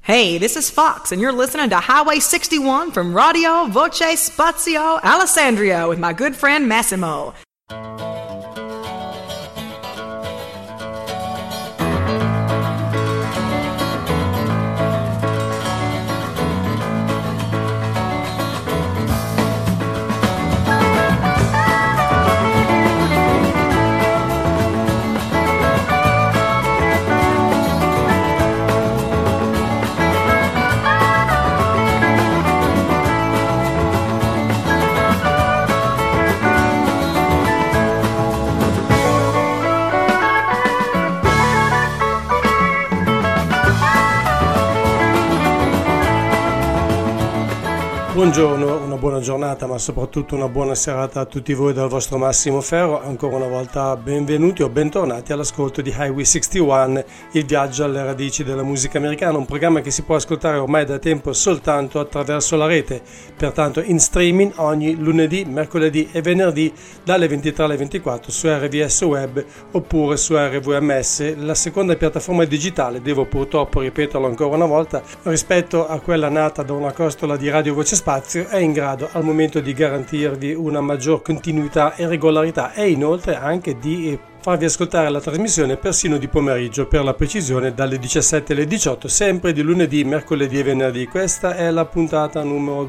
Hey, this is Fox, and you're listening to Highway 61 from Radio Voce Spazio Alessandria with my good friend Massimo. Buongiorno, una buona giornata, ma soprattutto una buona serata a tutti voi dal vostro Massimo Ferro. Ancora una volta benvenuti o bentornati all'ascolto di Highway 61, il viaggio alle radici della musica americana, un programma che si può ascoltare ormai da tempo soltanto attraverso la rete, pertanto in streaming ogni lunedì, mercoledì e venerdì dalle 23 alle 24 su RVS Web oppure su RVMS, la seconda piattaforma digitale, devo purtroppo ripeterlo ancora una volta, rispetto a quella nata da una costola di Radio Voce Spazio, è in grado al momento di garantirvi una maggior continuità e regolarità e inoltre anche di farvi ascoltare la trasmissione persino di pomeriggio, per la precisione dalle 17 alle 18, sempre di lunedì, mercoledì e venerdì. Questa è la puntata numero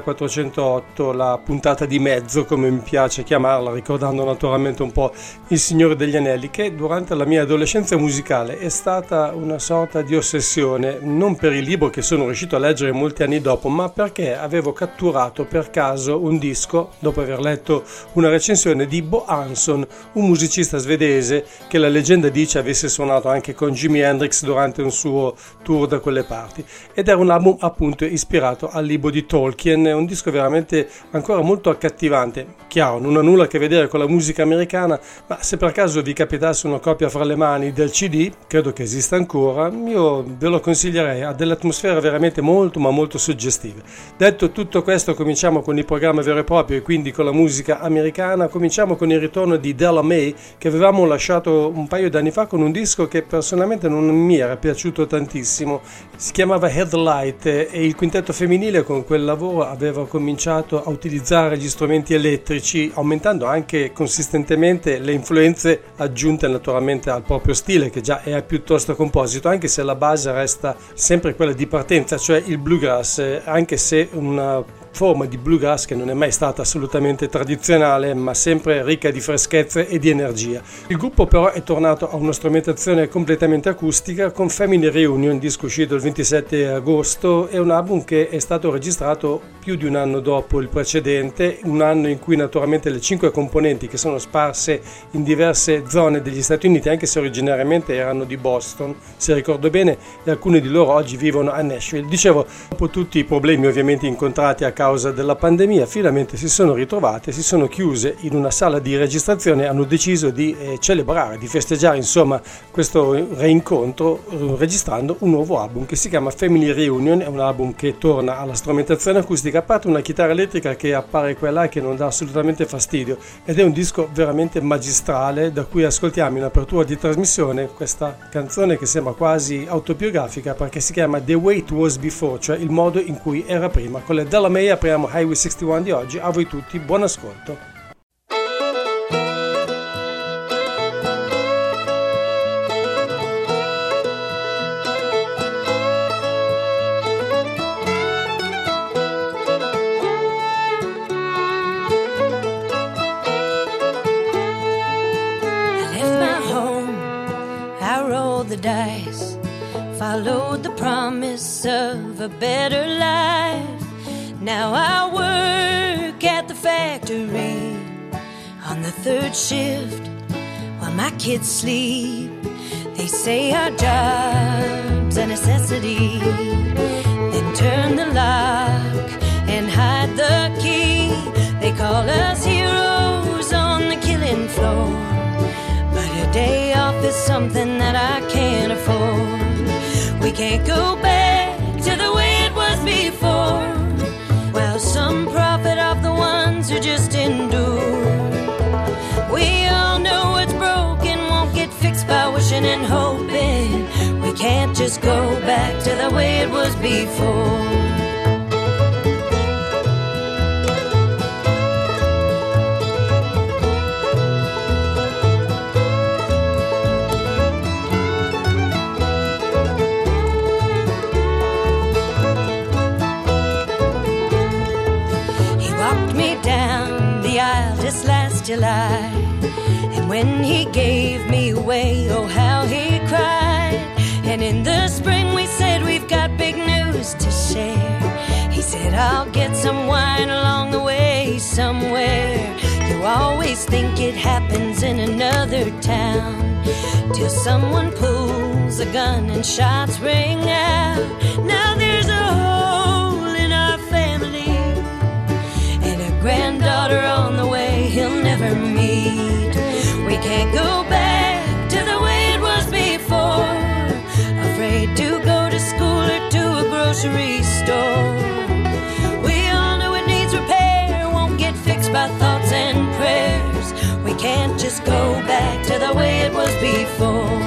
2408, la puntata di mezzo come mi piace chiamarla, ricordando naturalmente un po' Il Signore degli Anelli, che durante la mia adolescenza musicale è stata una sorta di ossessione, non per il libro che sono riuscito a leggere molti anni dopo, ma perché avevo catturato per caso un disco, dopo aver letto una recensione di Bo Hanson, un musicista svedese che la leggenda dice avesse suonato anche con Jimi Hendrix durante un suo tour da quelle parti, ed era un album appunto ispirato al libro di Tolkien, un disco veramente ancora molto accattivante. Chiaro, non ha nulla a che vedere con la musica americana, ma se per caso vi capitasse una copia fra le mani del CD, credo che esista ancora, io ve lo consiglierei, ha delle atmosfere veramente molto ma molto suggestive. Detto tutto questo, cominciamo con il programma vero e proprio e quindi con la musica americana. Cominciamo con il ritorno di Della Mae, che avevamo lasciato un paio d'anni fa con un disco che personalmente non mi era piaciuto tantissimo. Si chiamava Headlight e il quintetto femminile con quel lavoro aveva cominciato a utilizzare gli strumenti elettrici, aumentando anche consistentemente le influenze aggiunte naturalmente al proprio stile, che già è piuttosto composito, anche se la base resta sempre quella di partenza, cioè il bluegrass, anche se una forma di bluegrass che non è mai stata assolutamente tradizionale, ma sempre ricca di freschezza e di energia. Il gruppo però è tornato a una strumentazione completamente acustica con Family Reunion, disco uscito il 27 agosto, e un album che è stato registrato più di un anno dopo il precedente, un anno in cui naturalmente le 5 componenti, che sono sparse in diverse zone degli Stati Uniti, anche se originariamente erano di Boston, se ricordo bene, e alcuni di loro oggi vivono a Nashville. Dicevo, dopo tutti i problemi ovviamente incontrati a causa della pandemia, finalmente si sono ritrovate, si sono chiuse in una sala di registrazione e hanno deciso di celebrare, di festeggiare insomma questo reincontro registrando un nuovo album che si chiama Family Reunion. È un album che torna alla strumentazione acustica, a parte una chitarra elettrica che appare qua e là e che non dà assolutamente fastidio, ed è un disco veramente magistrale, da cui ascoltiamo in apertura di trasmissione questa canzone che sembra quasi autobiografica perché si chiama The Way It Was Before, cioè il modo in cui era prima. Con le Della Mae apriamo Highway 61 di oggi. A voi tutti buon ascolto. The dice, followed the promise of a better life. Now I work at the factory on the third shift while my kids sleep. They say our job's a necessity, then turn the lock and hide the key. They call us heroes on the killing floor, but a day off is something that I can't afford. We can't go back to the way it was before. Well, some profit off the ones who just endure. We all know what's broken won't get fixed by wishing and hoping. We can't just go back to the way it was was before. Just last July, and when he gave me away, oh how he cried. And in the spring we said we've got big news to share. He said I'll get some wine along the way somewhere. You always think it happens in another town, till someone pulls a gun and shots ring out. Now there's a hole in our family, and a granddaughter on the way he'll never meet. We can't go back to the way it was before, afraid to go to school or to a grocery store. We all know it needs repair, won't get fixed by thoughts and prayers. We can't just go back to the way it was before.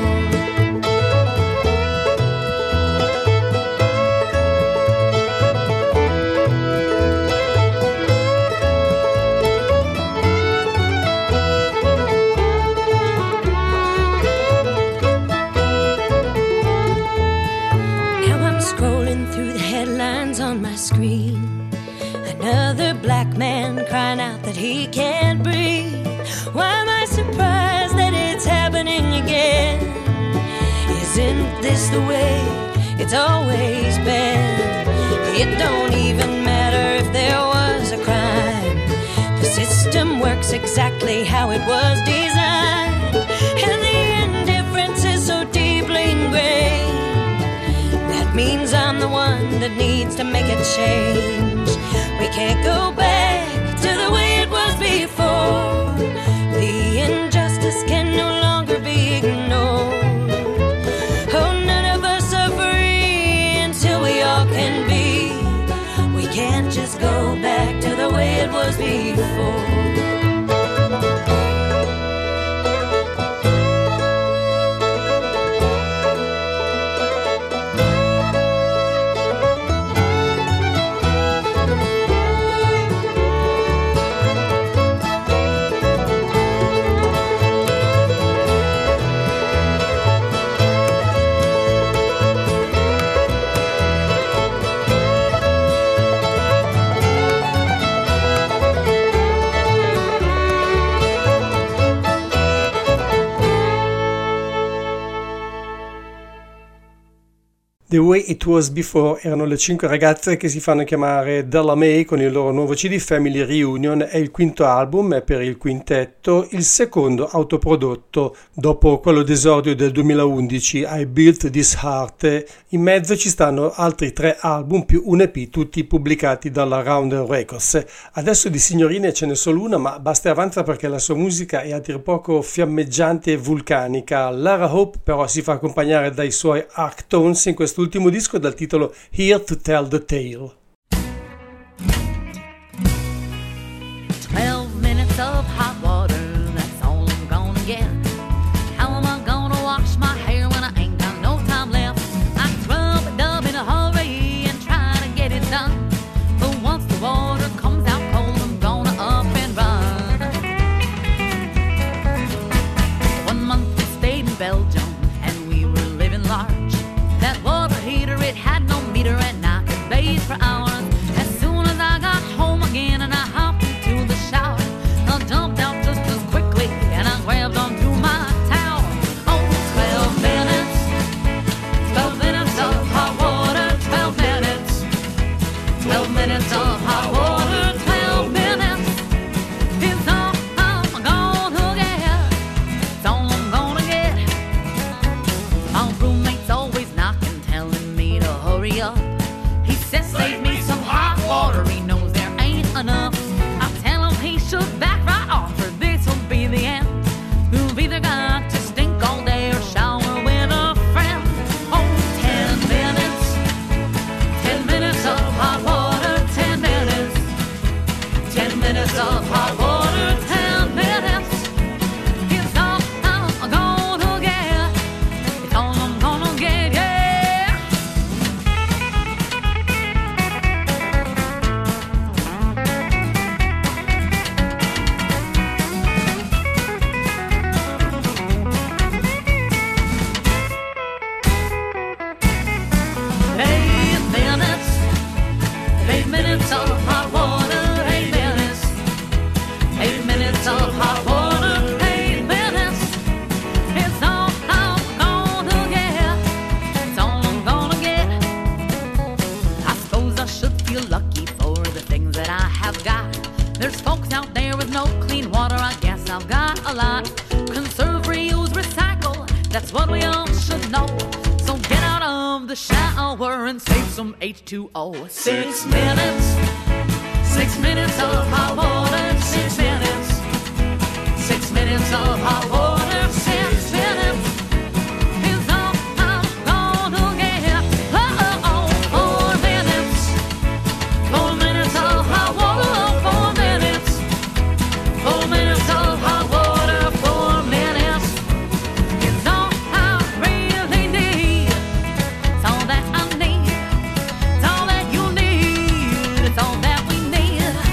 On my screen, another black man crying out that he can't breathe. Why am I surprised that it's happening again? Isn't this the way it's always been? It don't even matter if there was a crime. The system works exactly how it was designed, and the indifference is so deeply ingrained. Means I'm the one that needs to make a change. We can't go back to the way it was before. The injustice can no longer be ignored. Oh, none of us are free until we all can be. We can't just go back to the way it was before. The Way It Was Before erano le 5 ragazze che si fanno chiamare Della Mae con il loro nuovo CD Family Reunion. È il quinto album, è per il quintetto, il secondo autoprodotto dopo quello d'esordio del 2011, I Built This Heart. In mezzo ci stanno altri 3 album più un EP, tutti pubblicati dalla Rounder Records. Adesso di signorine ce n'è solo una, ma basta e avanza perché la sua musica è a dir poco fiammeggiante e vulcanica. Lara Hope però si fa accompagnare dai suoi Arctones in questo ultimo disco dal titolo Here to Tell the Tale. 12 minutes of hot water, that's all I'm gonna get. How am I gonna wash my hair when I ain't got no time left? I rub it up in a hurry and try to get it done, but once the water comes out cold, I'm gonna up and run. 1 month we stayed in Belgium and we were living large. That water heater, it had no meter and I could bathe for hours. with no clean water, I guess I've got a lot. Conserve, reuse, recycle, that's what we all should know. So get out of the shower and save some H2O. 6 minutes, 6 minutes of hot water, 6 minutes, 6 minutes of hot water, 6 minutes. Is all I'm gonna get. Oh, 4 minutes, 4 minutes of hot water, 4 minutes, 4 minutes of hot water, 4 minutes. It's all I really need. It's all that I need. It's all that you need. It's all that we need.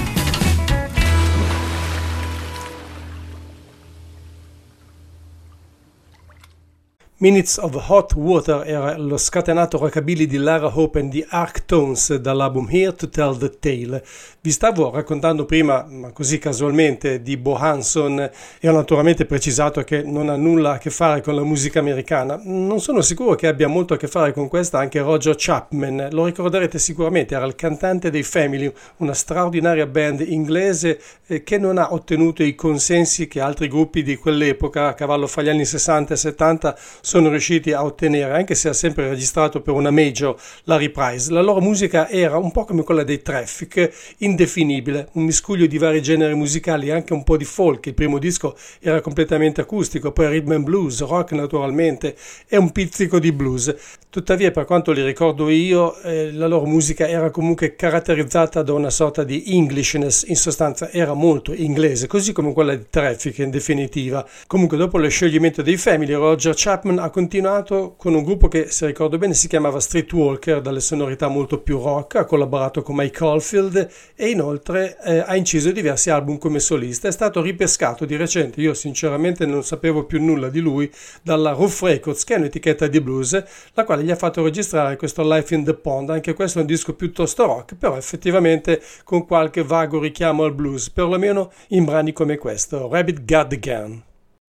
Minutes of Hot Water era lo scatenato rockabilly di Lara Hope and the Arctones dall'album Here to Tell the Tale. Vi stavo raccontando prima, ma così casualmente, di Bo Hanson e ho naturalmente precisato che non ha nulla a che fare con la musica americana. Non sono sicuro che abbia molto a che fare con questa anche Roger Chapman, lo ricorderete sicuramente, era il cantante dei Family, una straordinaria band inglese che non ha ottenuto i consensi che altri gruppi di quell'epoca, a cavallo fra gli anni 60 e 70, sono riusciti a ottenere, anche se ha sempre registrato per una major la Reprise. La loro musica era un po' come quella dei Traffic, indefinibile, un miscuglio di vari generi musicali, anche un po' di folk. Il primo disco era completamente acustico, poi rhythm and blues, rock naturalmente e un pizzico di blues. Tuttavia, per quanto li ricordo io, la loro musica era comunque caratterizzata da una sorta di Englishness, in sostanza era molto inglese, così come quella di Traffic in definitiva. Comunque, dopo lo scioglimento dei Family, Roger Chapman ha continuato con un gruppo che, se ricordo bene, si chiamava Streetwalker, dalle sonorità molto più rock, ha collaborato con Mike Oldfield e inoltre ha inciso diversi album come solista. È stato ripescato di recente, io sinceramente non sapevo più nulla di lui, dalla Roof Records, che è un'etichetta di blues, la quale gli ha fatto registrare questo Life in the Pond. Anche questo è un disco piuttosto rock, però effettivamente con qualche vago richiamo al blues, perlomeno in brani come questo, Rabbit Got the Gun.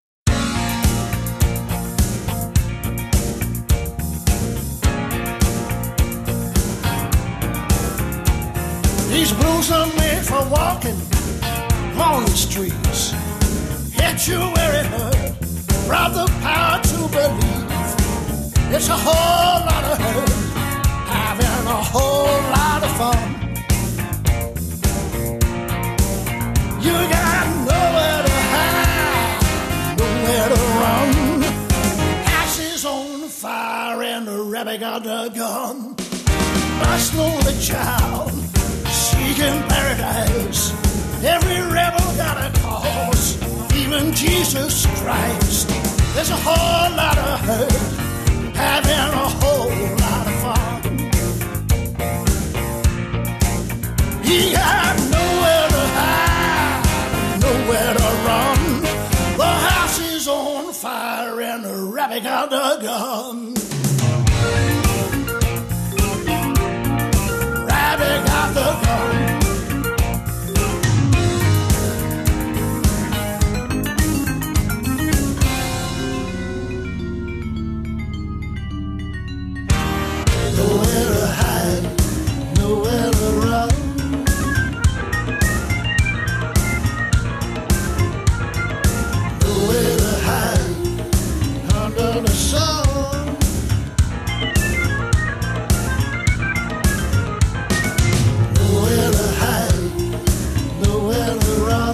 These blues are made for walking on the streets. Hit you where it hurt, rob the power to believe. It's a whole lot of hurt, having a whole lot of fun. You got nowhere to hide, nowhere to run. Ashes on fire and the rabbit got the gun. Lost lonely child, seeking paradise. Every rebel got a cause, even Jesus Christ. There's a whole lot of hurt, having a whole lot of fun. He got nowhere to hide, nowhere to run. The house is on fire and the rabbit got the gun. Rabbit got the gun. Nowhere to hide, nowhere to run. Nowhere to hide under the sun. Nowhere to hide, nowhere to run.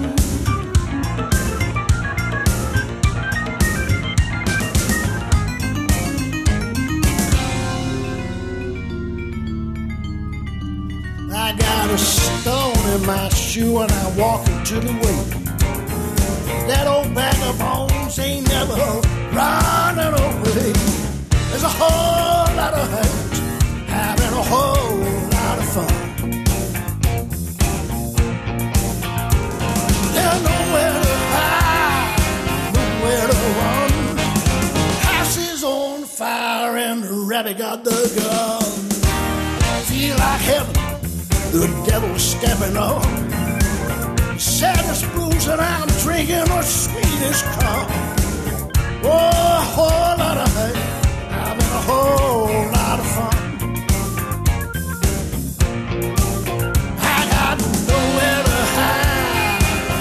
I got a stone in my shoe and I walk into the way. That old bag of bones ain't never running away. There's a whole lot of hurt, having a whole lot of fun. There's nowhere to hide, nowhere to run. House is on fire and the rabbit got the gun. Feel like heaven, the devil's stepping up. Saddest blues and I'm drinking the sweetest cup. Oh, a whole lot of hurt, having a whole lot of fun. I got nowhere to hide,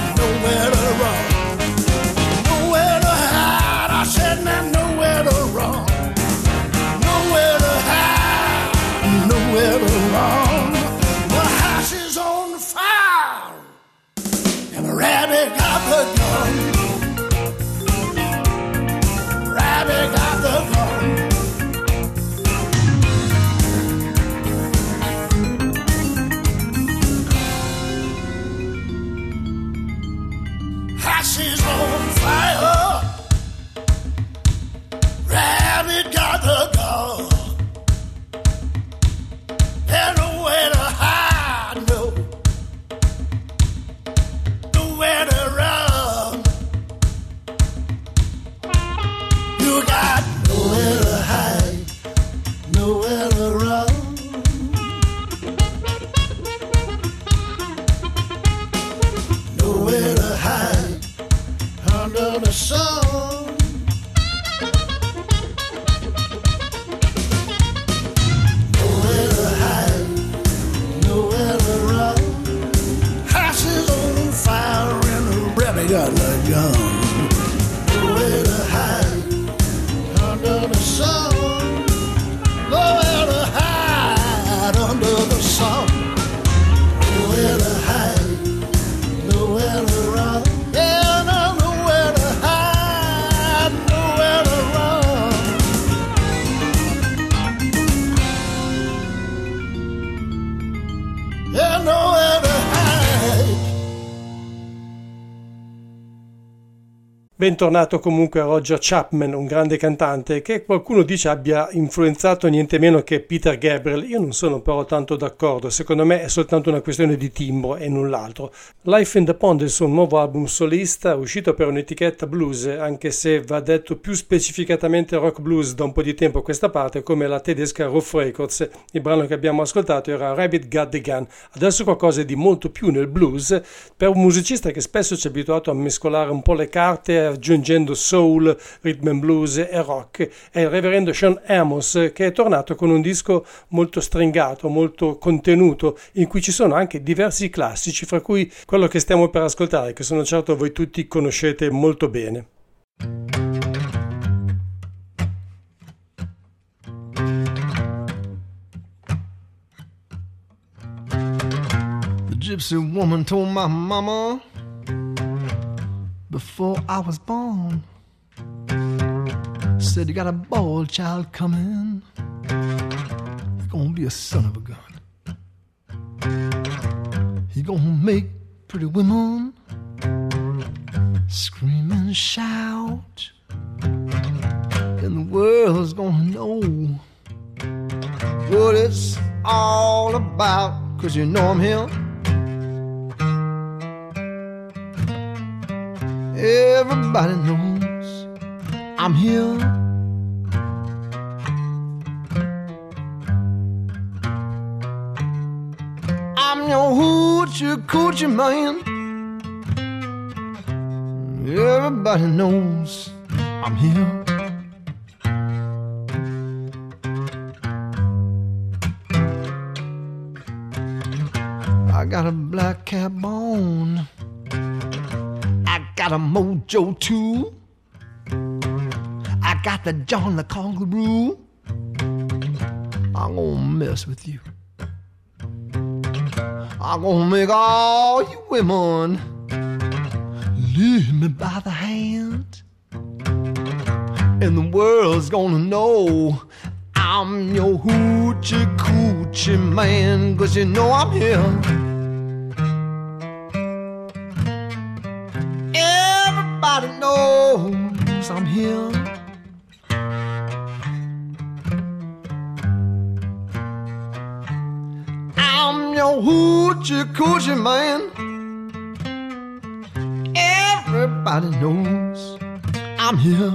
nowhere to run. Nowhere to hide under the sun. Nowhere to hide, nowhere to run. House is on fire and the rabbit got the gun. Nowhere to hide under the sun. Nowhere to hide under the sun. Nowhere to hide, nowhere to run. Yeah, no, nowhere to hide, nowhere to run. Yeah, nowhere to hide. Bentornato comunque a Roger Chapman, un grande cantante che qualcuno dice abbia influenzato niente meno che Peter Gabriel. Io non sono però tanto d'accordo, secondo me è soltanto una questione di timbro e null'altro. Life in the Pond è il suo nuovo album solista, uscito per un'etichetta blues, anche se va detto più specificatamente rock blues da un po' di tempo a questa parte, come la tedesca Roof Records. Il brano che abbiamo ascoltato era Rabbit Got the Gun. Adesso qualcosa di molto più nel blues, per un musicista che spesso ci è abituato a mescolare un po' le carte, aggiungendo soul, rhythm and blues e rock. È il reverendo Sean Amos, che è tornato con un disco molto stringato, molto contenuto, in cui ci sono anche diversi classici, fra cui quello che stiamo per ascoltare, che sono certo voi tutti conoscete molto bene. The gypsy woman told my mama before I was born, said you got a boy child coming, he's gonna be a son of a gun. He gonna make pretty women scream and shout, and the world's gonna know what it's all about, 'cause you know I'm here. Everybody knows I'm here. I'm your hoochie coochie man. Everybody knows I'm here. I got a black cap on, got a mojo too. I got the John the Congaroo. I'm gonna mess with you. I'm gonna make all you women lead me by the hand, and the world's gonna know I'm your hoochie coochie man, 'cause you know I'm here. Everybody knows I'm here. I'm your hoochie coochie man. Everybody knows I'm here.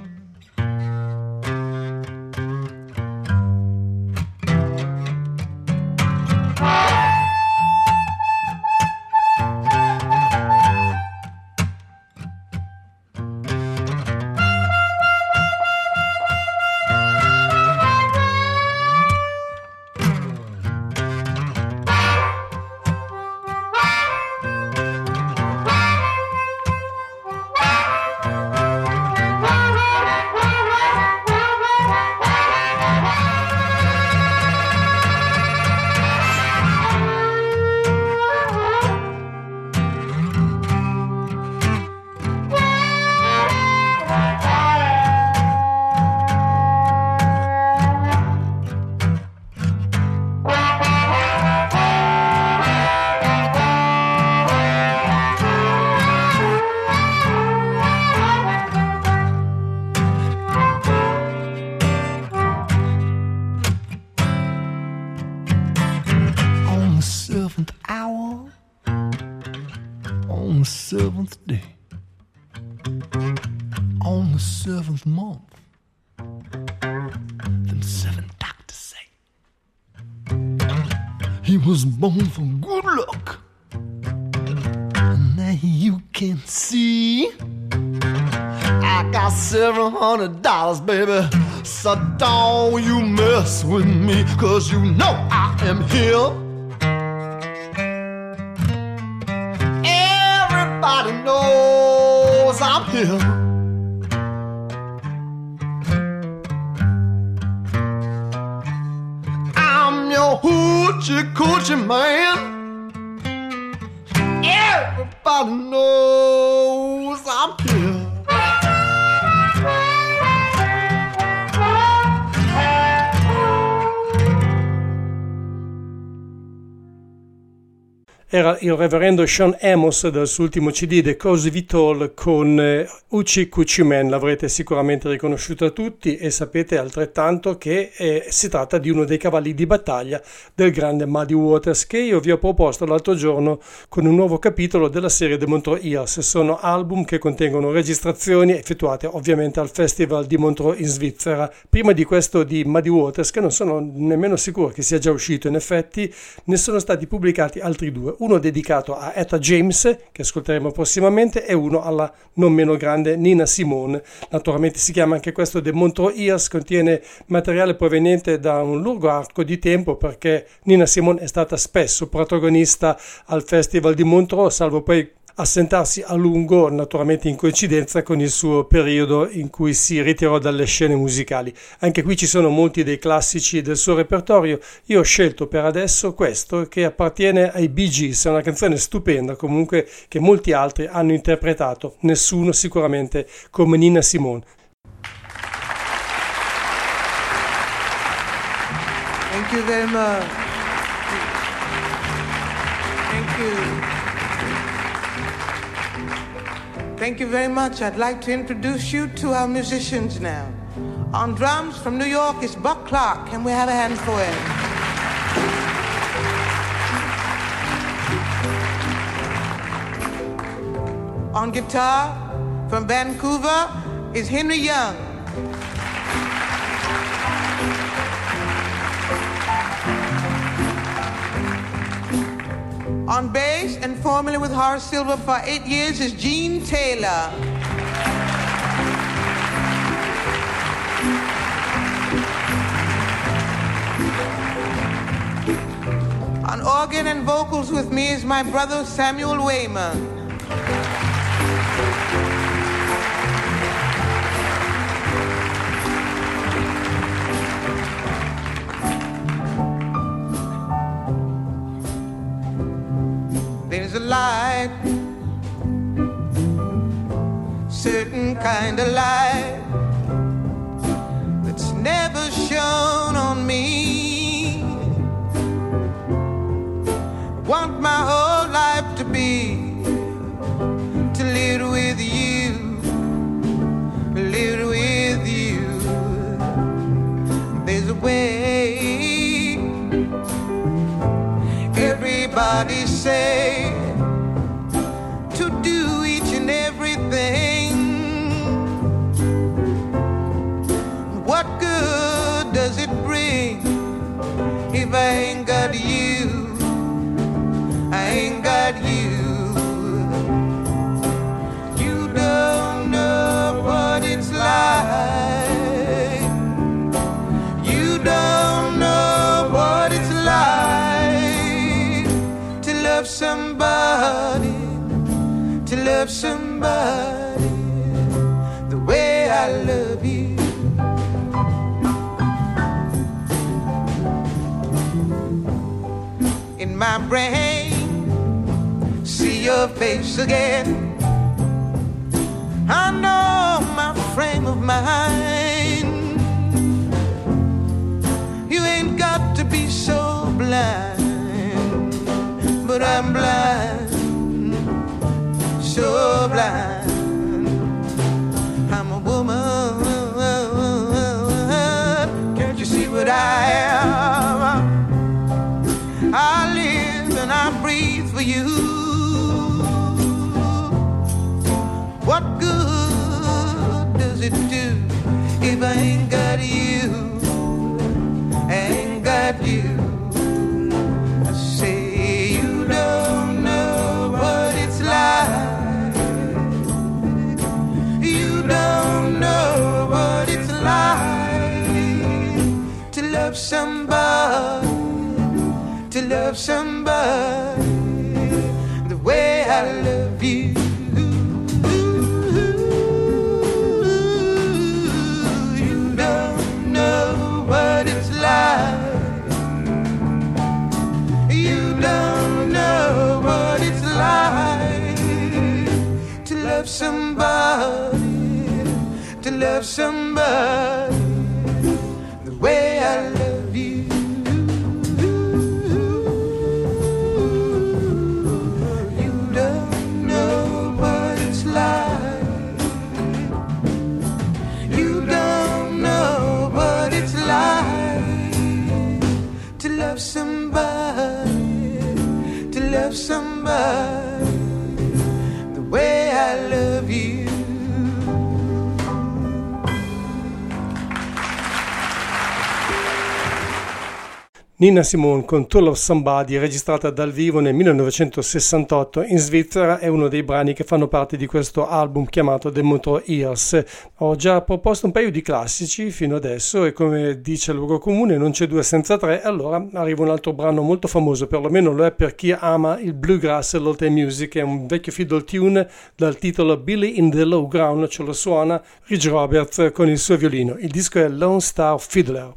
seventh day, on the seventh month, them seven doctors say, He was born for good luck. Now you can see I got $700, baby. So don't you mess with me, 'cause you know I am here. Everybody knows I'm here. I'm your hoochie coochie man. Everybody knows I'm here. Era il reverendo Sean Amos dal suo ultimo CD The Cause of It All con Hoochie Coochie Man. L'avrete sicuramente riconosciuto a tutti e sapete altrettanto che si tratta di uno dei cavalli di battaglia del grande Muddy Waters, che io vi ho proposto l'altro giorno con un nuovo capitolo della serie The Montreux Years. Sono album che contengono registrazioni effettuate ovviamente al Festival di Montreux in Svizzera. Prima di questo di Muddy Waters, che non sono nemmeno sicuro che sia già uscito, in effetti ne sono stati pubblicati altri due, uno dedicato a Etta James, che ascolteremo prossimamente, e uno alla non meno grande Nina Simone. Naturalmente si chiama anche questo The Montreux Years, contiene materiale proveniente da un lungo arco di tempo, perché Nina Simone è stata spesso protagonista al Festival di Montreux, salvo poi assentarsi a lungo, naturalmente in coincidenza con il suo periodo in cui si ritirò dalle scene musicali. Anche qui ci sono molti dei classici del suo repertorio. Io ho scelto per adesso questo, che appartiene ai Bee Gees. È una canzone stupenda, comunque, che molti altri hanno interpretato, nessuno sicuramente come Nina Simone. Thank you very much. Thank you. Thank you very much. I'd like to introduce you to our musicians now. On drums from New York is Buck Clark. Can we have a hand for him? On guitar from Vancouver is Henry Young. On bass and formerly with Horace Silver for 8 years is Gene Taylor. On organ and vocals with me is my brother Samuel Wayman. There's a light, certain kind of light that's never shone on me. I want my whole life to be to live with you, live with you. There's a way, everybody say, to do each and everything. What good does it bring if I ain't got you? I ain't got you. You don't know what it's like. You don't know what it's like to love somebody, to love somebody the way I love you. In my brain, see your face again. I know my frame of mind. You ain't got to be so blind, but I'm blind, so blind. I'm a woman, can't you see what I am? I live and I breathe for you. What good does it do if I ain't got you? I ain't got you. love somebody the way I love you. You don't know what it's like. You don't know what it's like to love somebody, to love somebody the way I love you. You don't know what it's like. You don't know what it's like to love somebody, to love somebody the way I love you. Nina Simone con To Love Somebody, registrata dal vivo nel 1968 in Svizzera, è uno dei brani che fanno parte di questo album chiamato The Motor Years. Ho già proposto un paio di classici fino adesso e, come dice il luogo comune, non c'è due senza tre. Allora arriva un altro brano molto famoso, perlomeno lo è per chi ama il bluegrass e l'old time music. È un vecchio fiddle tune dal titolo Billy in the Low Ground, ce lo suona Ridge Roberts con il suo violino. Il disco è Lone Star Fiddler.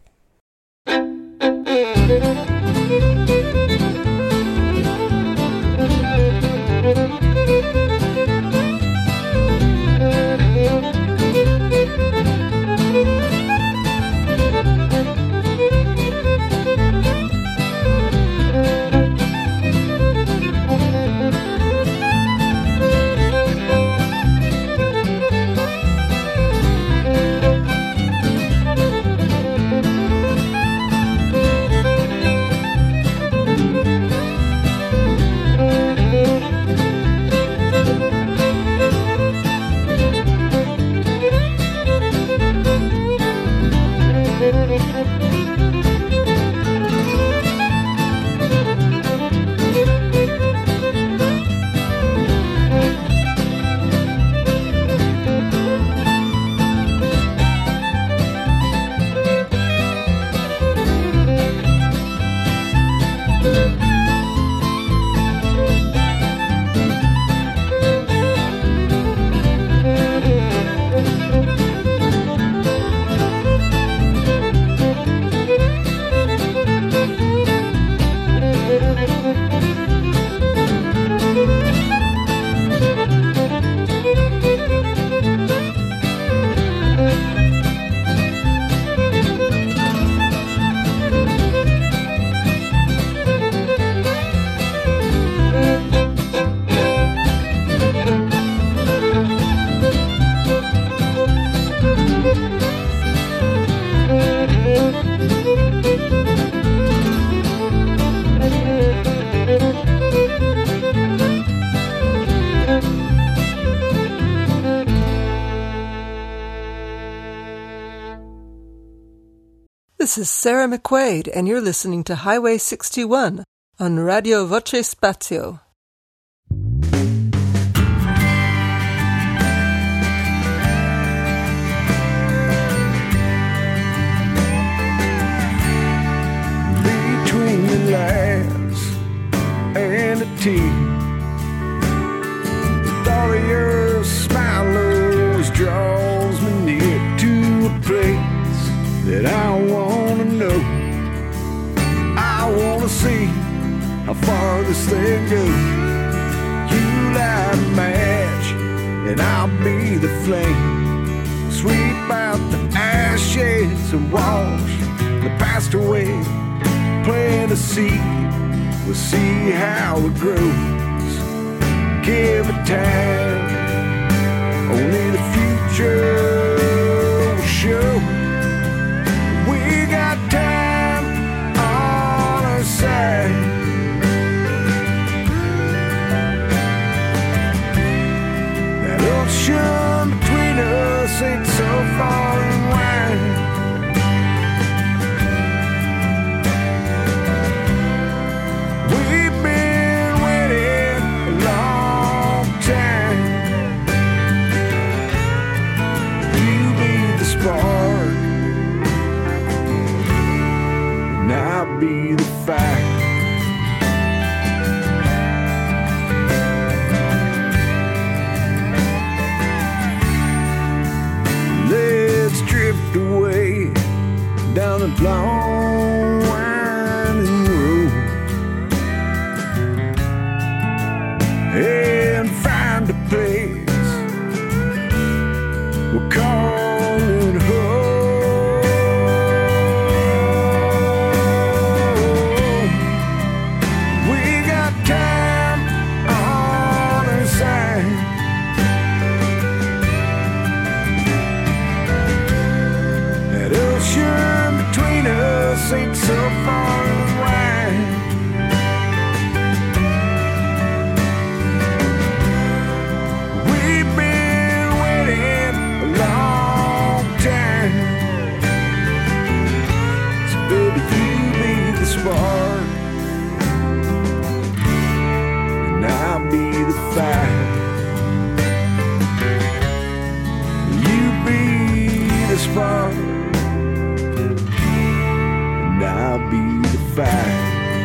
This is Sarah McQuaid, and you're listening to Highway 61 on Radio Voce Spazio. Between the laughs and the tears, the thought of your smile always draws me near to a place that I wanna know. I wanna see how far this thing goes. You light a match and I'll be the flame. Sweep out the ashes and wash the past away. Plant a seed, we'll see how it grows. Give it time, only the future will show. We got time on our side. That ocean between us ain't so far and wide. We've been waiting a long time. You be the spark, and I'll be the fire. night.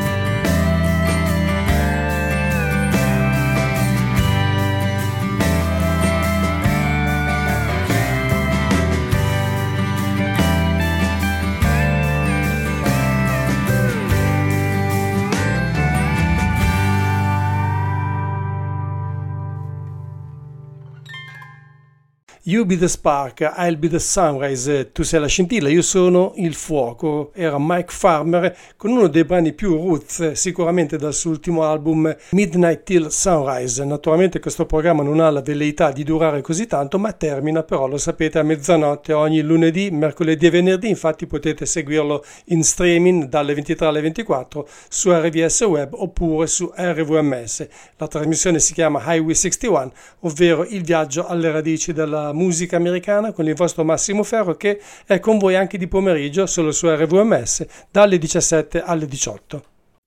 You be the spark, I'll be the sunrise, tu sei la scintilla, io sono il fuoco. Era Mike Farmer con uno dei brani più roots, sicuramente dal suo ultimo album Midnight Till Sunrise. Naturalmente questo programma non ha la velleità di durare così tanto, ma termina però, lo sapete, a mezzanotte ogni lunedì, mercoledì e venerdì. Infatti potete seguirlo in streaming dalle 23 alle 24 su RVS Web oppure su RVMS. La trasmissione si chiama Highway 61, ovvero il viaggio alle radici della musica americana, con il vostro Massimo Ferro, che è con voi anche di pomeriggio solo su RVMS dalle 17 alle 18.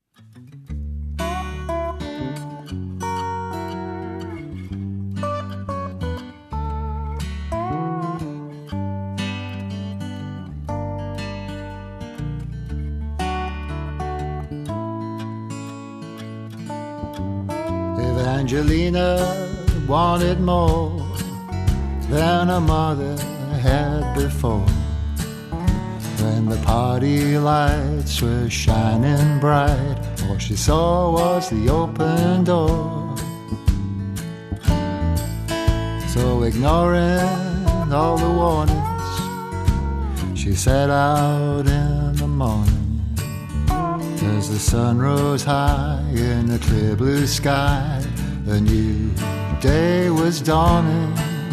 Evangelina wanted more than a mother had before. When the party lights were shining bright, all she saw was the open door. So ignoring all the warnings, she set out in the morning. As the sun rose high in the clear blue sky, a new day was dawning.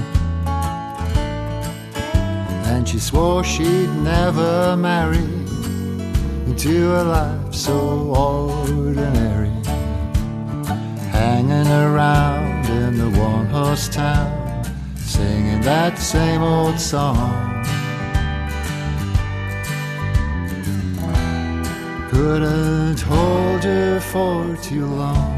And she swore she'd never marry into a life so ordinary, hanging around in the one-horse town, singing that same old song. Couldn't hold her for too long.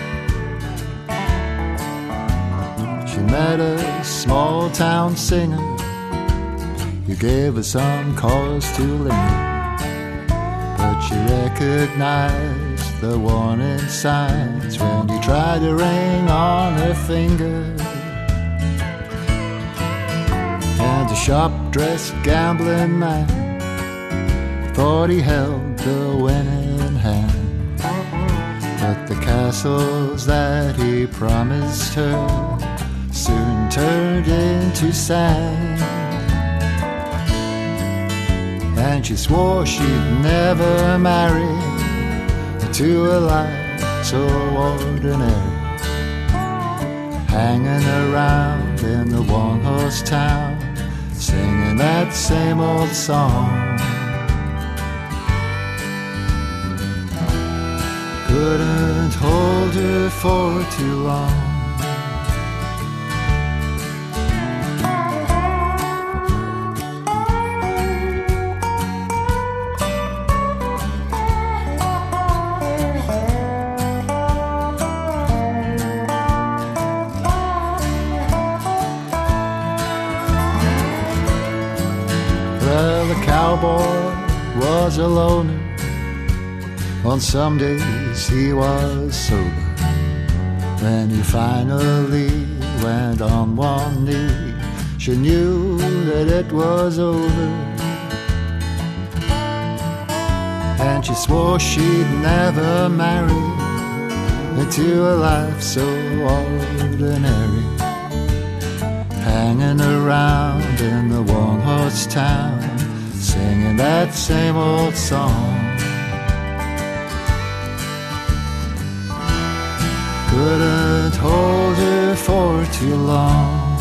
She met a small-town singer who gave her some cause to linger, but she recognized the warning signs when he tried a ring on her finger. And the sharp-dressed gambling man thought he held the winning hand, but the castles that he promised her soon turned into sand. And she swore she'd never marry into a life so ordinary, hanging around in the one-horse town, singing that same old song. Couldn't hold her for too long. Cowboy was a loner. On some days he was sober. When he finally went on one knee, she knew that it was over. And she swore she'd never marry into a life so ordinary, hanging around in the one-horse town, singing that same old song. Couldn't hold her for too long,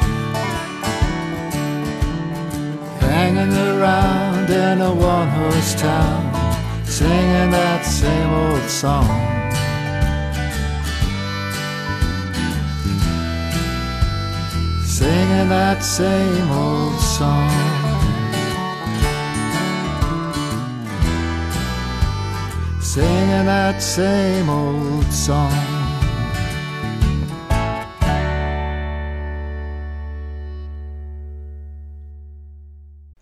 hanging around in a one-horse town, singing that same old song. Singing that same old song. Singing that same old song.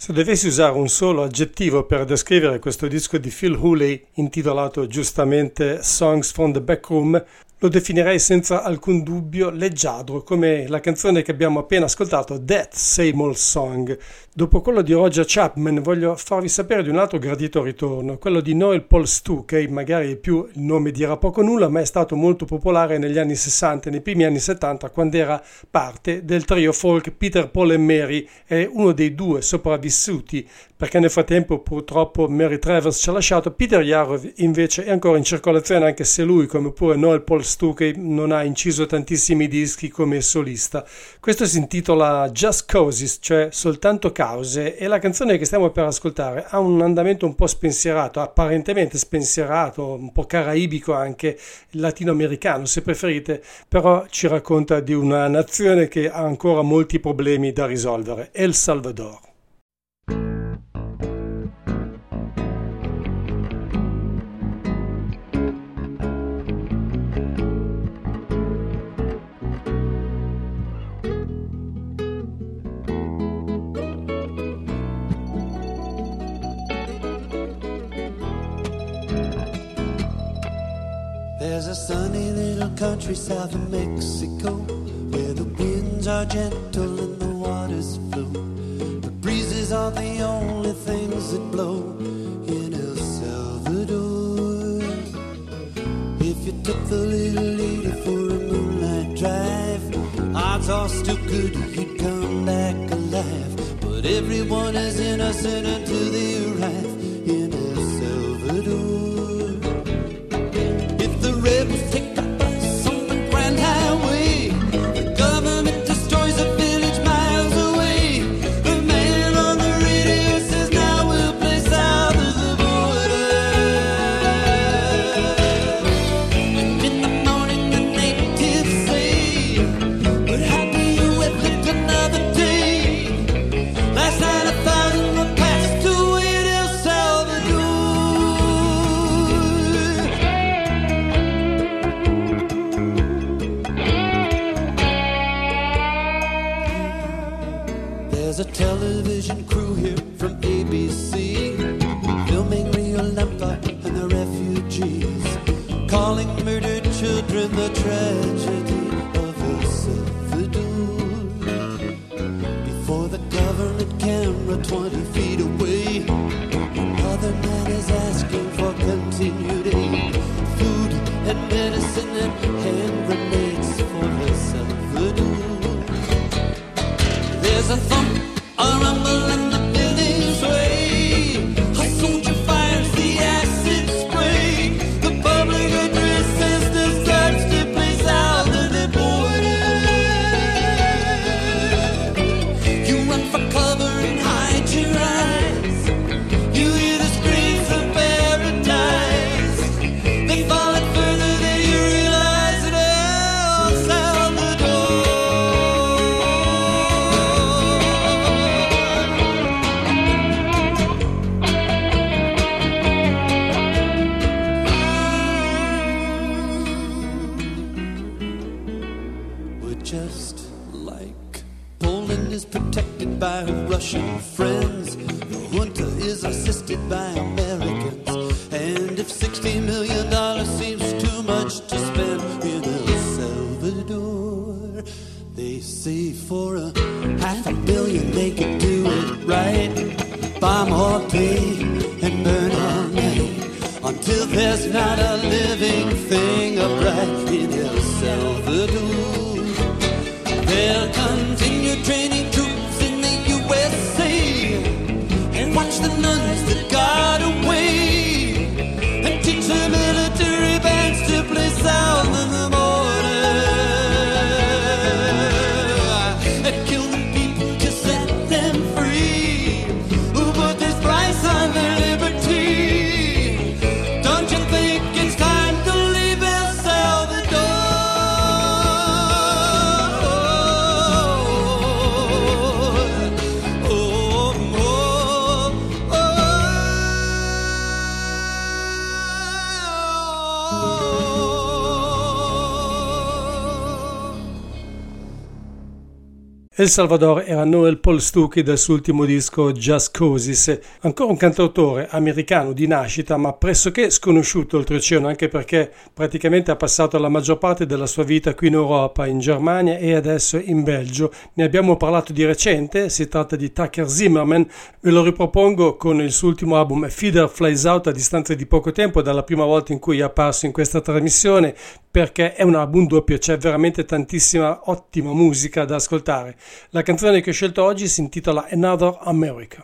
Se dovessi usare un solo aggettivo per descrivere questo disco di Phil Hooley, intitolato giustamente Songs from the Backroom, lo definirei senza alcun dubbio leggiadro, come la canzone che abbiamo appena ascoltato, That Same Old Song. Dopo quello di Roger Chapman voglio farvi sapere di un altro gradito ritorno, quello di Noel Paul Stu, che magari più il nome dirà poco nulla, ma è stato molto popolare negli anni 60 e nei primi anni 70, quando era parte del trio folk Peter, Paul e Mary, è uno dei due sopravvissuti, perché nel frattempo purtroppo Mary Travers ci ha lasciato. Peter Yarrow invece è ancora in circolazione, anche se lui, come pure Noel Paul Stu, che non ha inciso tantissimi dischi come solista. Questo si intitola Just Causes, cioè soltanto cause, e la canzone che stiamo per ascoltare ha un andamento un po' spensierato, apparentemente spensierato, un po' caraibico, anche latinoamericano se preferite, però ci racconta di una nazione che ha ancora molti problemi da risolvere, El Salvador. There's a sunny little country south of Mexico, where the winds are gentle and the waters flow. The breezes are the only things that blow in El Salvador. If you took the little lady for a moonlight drive, odds are still good you'd come back alive. But everyone is innocent until they arrive in El Salvador. The rebels take a bus on the Grand Highway. The government destroys a village miles away. The man on the radio says now we'll play south of the border. And in the morning the natives say, but how do you ever live another day? Last night 1,000 were passed away at El Salvador. There's a television crew here from ABC, filming Rio Lampa and the refugees, calling murdered children the tragedy of El Salvador. Before the government camera 20 feet away, another man is asking for continued aid, food and medicine and hand grenades for El Salvador. There's a thump, a rumble and the buildings sway. A soldier fires the acid spray. The public address system starts to play south of the border. You run for cover and hide your eyes. You hear the screams of paradise. They fall it further than you realize at El Salvador. Just like Poland is protected by her Russian friends, the junta is assisted by Americans. And if $60 million seems too much to spend in El Salvador, they say for a $500 million they could do it right. Bomb all day and burn all night, until there's not a living thing upright in El Salvador. They'll continue training troops in the USA and watch the nuns that got away and teach the military bands to play south of the border and kill the people to set them free who put this price on their liberty. Don't you think it's time to leave El Salvador? El Salvador era Noel Paul Stuckey del suo ultimo disco Just Causes, ancora un cantautore americano di nascita ma pressoché sconosciuto oltreoceano, anche perché praticamente ha passato la maggior parte della sua vita qui in Europa, in Germania e adesso in Belgio. Ne abbiamo parlato di recente, si tratta di Tucker Zimmerman, ve lo ripropongo con il suo ultimo album Feeder Flies Out a distanza di poco tempo dalla prima volta in cui è apparso in questa trasmissione, perché è un album doppio, c'è veramente tantissima ottima musica da ascoltare. La canzone che ho scelto oggi si intitola Another America.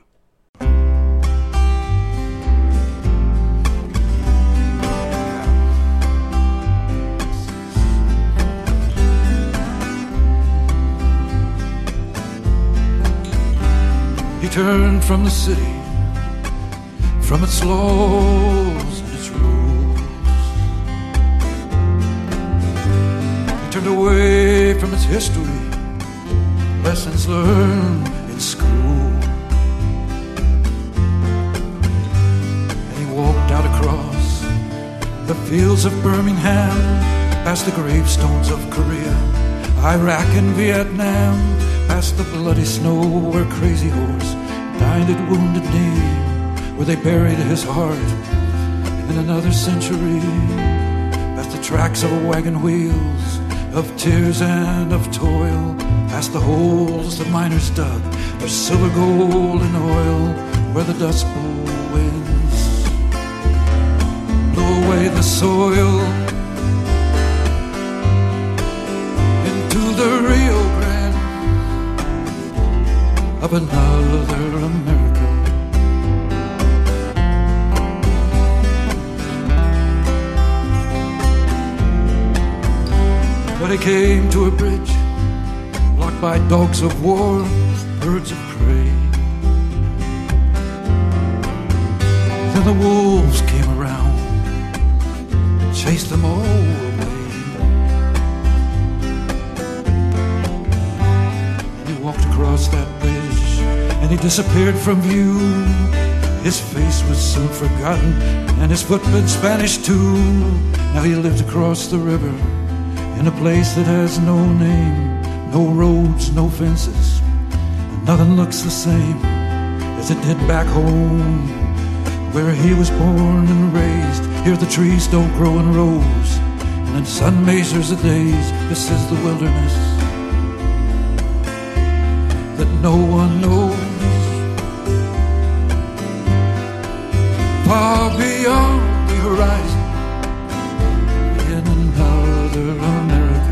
He turned from the city, from its laws and its rules. He turned away from its history, lessons learned in school. And he walked out across the fields of Birmingham, past the gravestones of Korea, Iraq and Vietnam, past the bloody snow where Crazy Horse died at Wounded Knee, where they buried his heart in another century, past the tracks of wagon wheels, of tears and of toil, past the holes the miners dug for silver, gold, and oil, where the Dust Bowl winds blow away the soil into the Rio Grande of another America. But he came to a bridge blocked by dogs of war, birds of prey. Then the wolves came around and chased them all away. He walked across that bridge and he disappeared from view. His face was soon forgotten and his footprints vanished too. Now he lived across the river in a place that has no name, no roads, no fences, and nothing looks the same as it did back home, where he was born and raised. Here the trees don't grow in rows, and the sun measures the days. This is the wilderness that no one knows. Far beyond the horizon, in another America.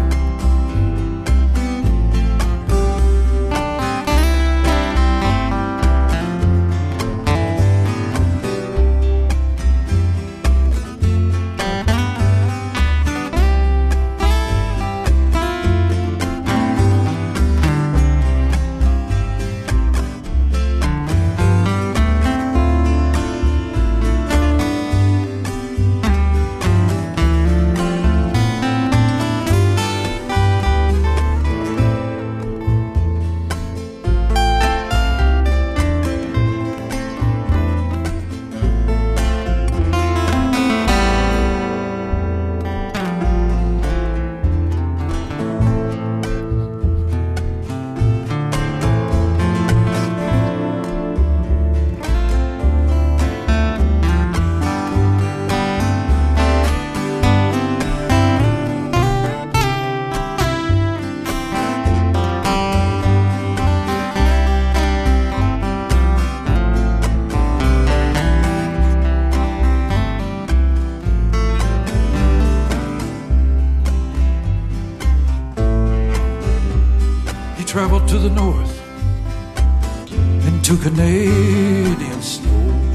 Traveled to the north into Canadian snows,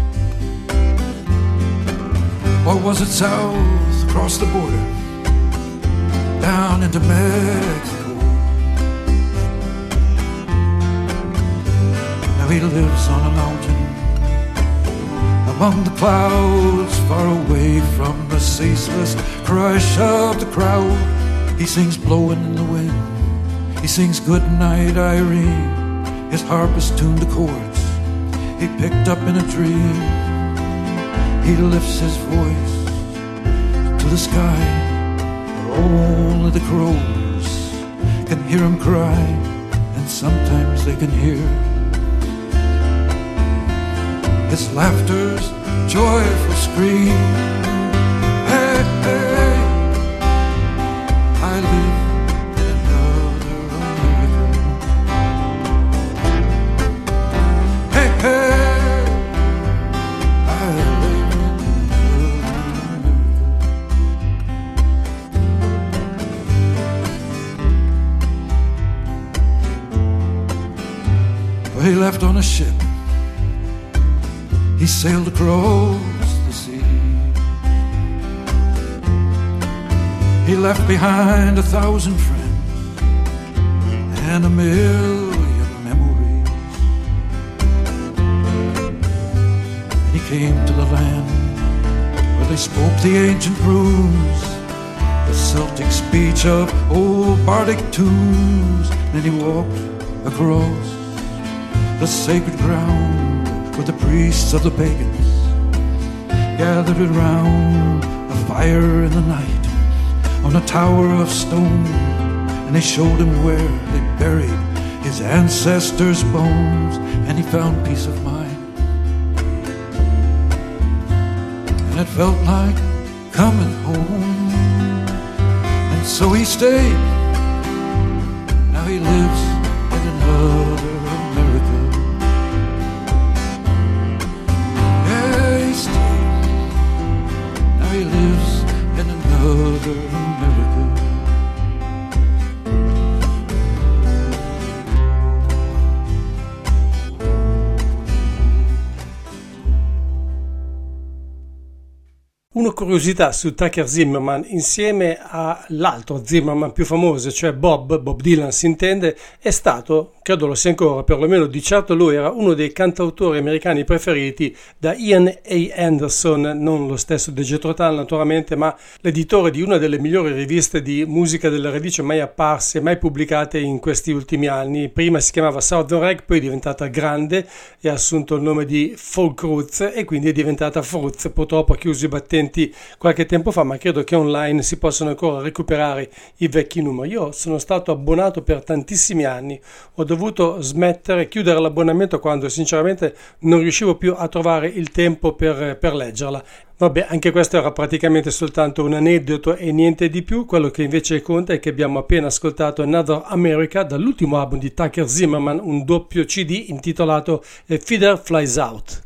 or was it south across the border down into Mexico? Now he lives on a mountain among the clouds, far away from the ceaseless crush of the crowd. He sings blowing in the wind, he sings Good Night Irene. His harp is tuned to chords he picked up in a dream. He lifts his voice to the sky, where only the crows can hear him cry sometimes they can hear his laughter's joyful scream. Hey, hey, I live in another America. Hey, hey, I live in another America. Well, he left on a ship. He sailed across the sea. He left behind 1,000 friends and 1,000,000 memories. And he came to the land where they spoke the ancient runes, the Celtic speech of old bardic tunes. Then he walked across the sacred ground where the priests of the pagans gathered around a fire in the night on a tower of stone, and they showed him where they buried his ancestors' bones, and he found peace of mind, and it felt like coming home, and so he stayed. Now he lives in another America. He lives in another America. Una curiosità su Tucker Zimmerman: insieme all'altro Zimmerman più famoso, cioè Bob Dylan si intende, è stato, credo lo sia ancora, perlomeno di certo lui era uno dei cantautori americani preferiti da Ian A. Anderson, non lo stesso di Jethro Tull naturalmente, ma l'editore di una delle migliori riviste di musica delle radici mai apparse, mai pubblicate in questi ultimi anni. Prima si chiamava Southern Rag, poi è diventata grande e ha assunto il nome di Folk Roots e quindi è diventata Fruits. Purtroppo ha chiuso i battenti qualche tempo fa, ma credo che online si possano ancora recuperare i vecchi numeri. Io sono stato abbonato per tantissimi anni, ho dovuto chiudere l'abbonamento quando sinceramente non riuscivo più a trovare il tempo per leggerla. Vabbè, anche questo era praticamente soltanto un aneddoto e niente di più. Quello che invece conta è che abbiamo appena ascoltato Another America dall'ultimo album di Tucker Zimmerman, un doppio CD intitolato A Feather Flies Out.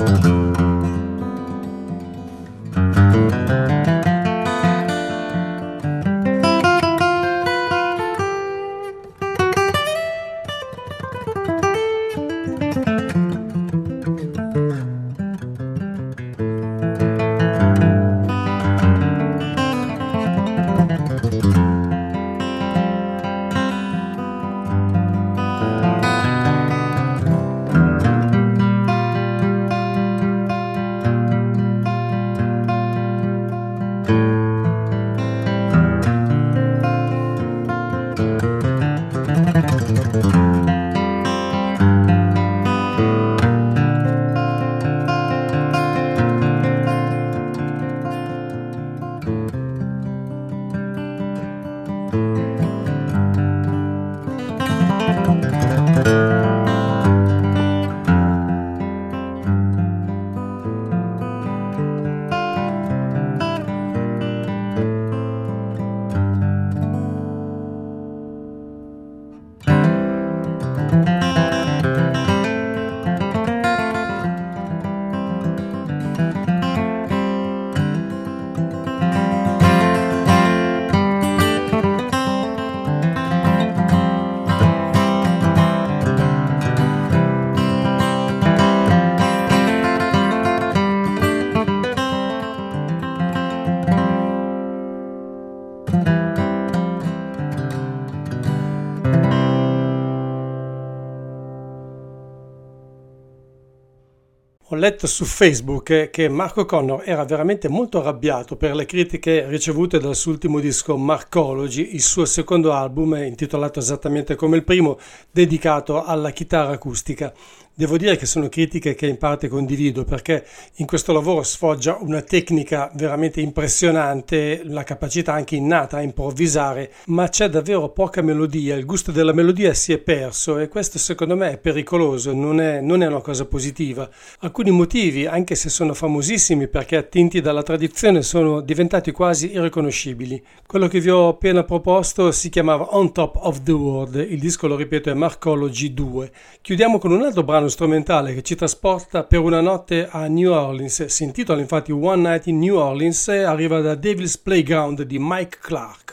Ho letto su Facebook che Marco Connor era veramente molto arrabbiato per le critiche ricevute dal suo ultimo disco Marcology, il suo secondo album intitolato esattamente come il primo, dedicato alla chitarra acustica. Devo dire che sono critiche che in parte condivido, perché in questo lavoro sfoggia una tecnica veramente impressionante, la capacità anche innata a improvvisare, ma c'è davvero poca melodia, il gusto della melodia si è perso e questo secondo me è pericoloso, non è una cosa positiva. Alcuni motivi, anche se sono famosissimi perché attinti dalla tradizione, sono diventati quasi irriconoscibili. Quello che vi ho appena proposto si chiamava On Top of the World, il disco, lo ripeto, è Marcology 2. Chiudiamo con un altro brano strumentale che ci trasporta per una notte a New Orleans, si intitola infatti One Night in New Orleans e arriva da Devil's Playground di Mike Clark.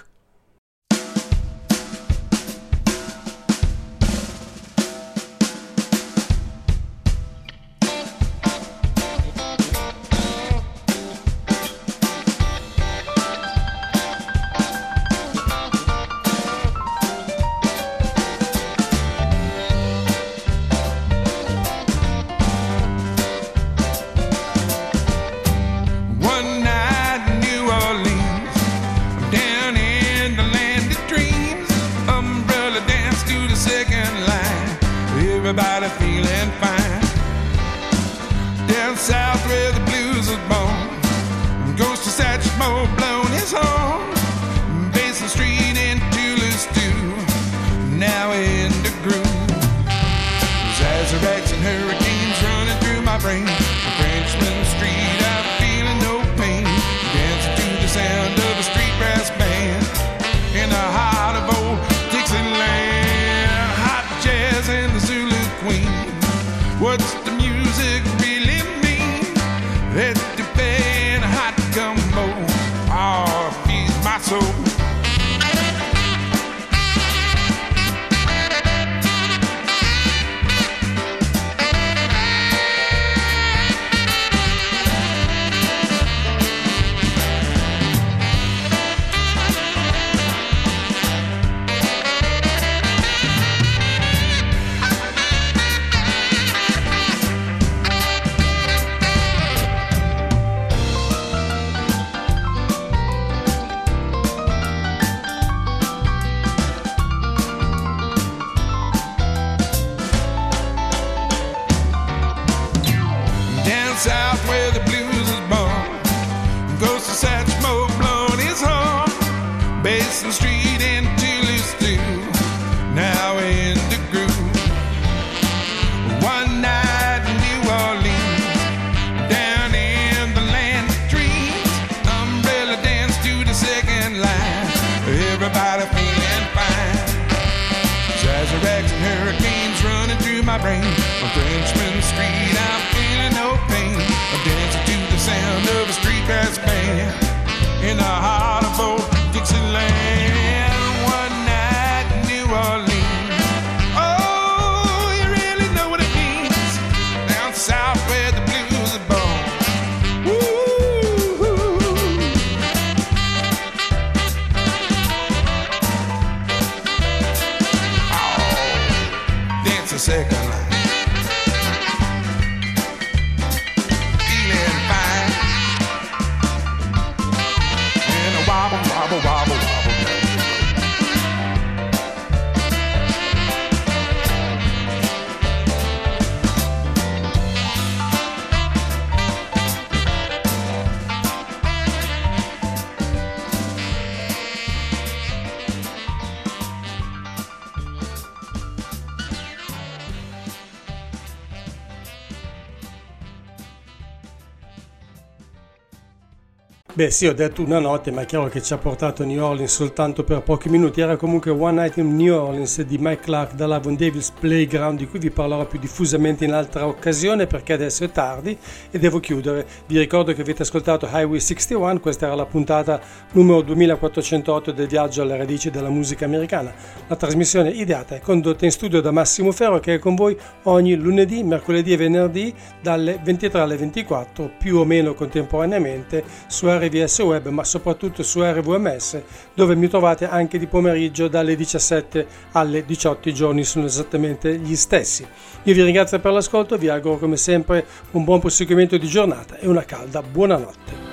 Everybody feeling fine. Down south where the blues was born, goes to Satchmo blowing his horn. Basin Street in Toulouse too, now in the groove. Zazarax and hurricanes running through my brain. Frenchman Street, I'm feeling no pain. Dancing to the sound of a street brass band in the heart of old Dixieland. Hot jazz and the Zulu Queen. What's the music really mean? It's the band hot gumbo. Oh, feeds my soul. South where the blues is born, goes to Satchmo blowing his horn. Basin Street in Toulouse too, now in the groove. One night in New Orleans, down in the land of dreams. Umbrella dance to the second line, everybody feeling fine. Zazarax and hurricanes running through my brain. On Frenchman Street I'm feeling no pain. Beh sì, ho detto una notte, ma è chiaro che ci ha portato a New Orleans soltanto per pochi minuti. Era comunque One Night in New Orleans di Mike Clark dall'album Devil's Playground, di cui vi parlerò più diffusamente in altra occasione perché adesso è tardi e devo chiudere. Vi ricordo che avete ascoltato Highway 61, questa era la puntata numero 2408 del viaggio alle radici della musica americana. La trasmissione ideata e condotta in studio da Massimo Ferro, che è con voi ogni lunedì, mercoledì e venerdì dalle 23 alle 24, più o meno contemporaneamente, su RVS Web, ma soprattutto su RVMS, dove mi trovate anche di pomeriggio dalle 17 alle 18. I giorni sono esattamente gli stessi. Io vi ringrazio per l'ascolto, vi auguro come sempre un buon proseguimento di giornata e una calda buonanotte.